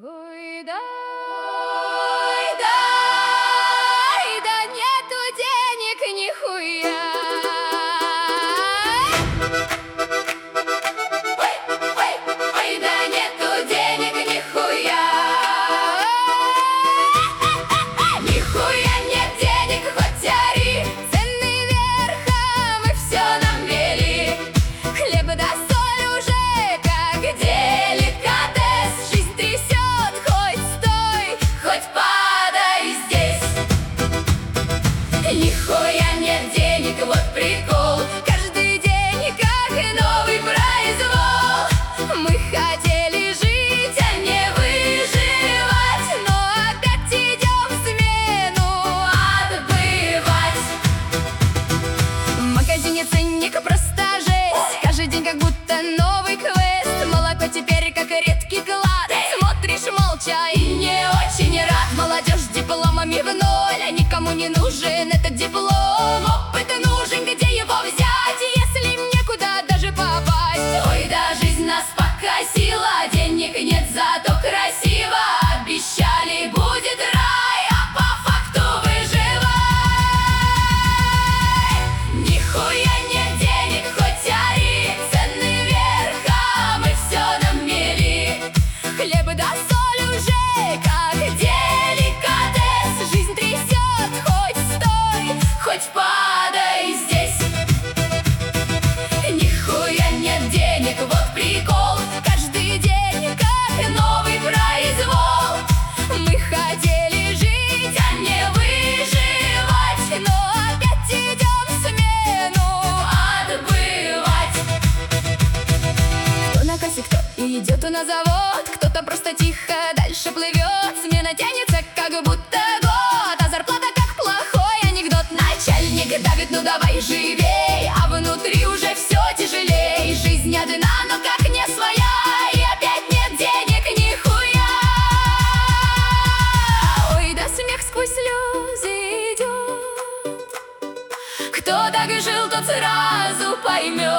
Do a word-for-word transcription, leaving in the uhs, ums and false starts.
Ой, да, ой, да, и да нету денег нихуя. Ой, ой, ой, да нету денег нихуя. Нихуя нет денег, хоть ори. Цены вверх, мы все нам вели. Хлеб да соль уже как деликатес. Жизнь трясет, хоть стой, хоть падай здесь. Нихуя нет денег, вот прикол. Каждый день как новый произвол. Мы хотели жить, а не выживать, но опять идем в смену отбывать. В магазине ценник просто жесть. Каждый день как будто новый квест. Молоко теперь как редкий клад. Смотришь молча и не очень рад. Молодежь с дипломами в ноль, а никому не нужен этот диплом. Опыт нужен, где его взять, если некуда даже попасть? Ой, да жизнь нас покосила, денег нет, зато красиво. Обещали, будет рай, а по факту выживай. Нихуя нет денег, хоть ори. Цены вверх, а мы все нам мели. Хлеб да соль уже как деликатес. Жизнь трясет, хоть стой, хоть падай здесь. Нихуя нет денег, вот прикол. Каждый день как новый произвол. Мы хотели жить, а не выживать, но опять идем в смену отбывать. Кто на кассе, кто идет на завод, кто-то просто тихо дальше плывет. Смена тянется, как будто год, а зарплата как плохой анекдот. Начальник давит, ну давай живей, а внутри уже все тяжелей. Жизнь одна, но как не своя, и опять нет денег нихуя. Ой, да смех сквозь слезы идет. Кто так жил, тот сразу поймет.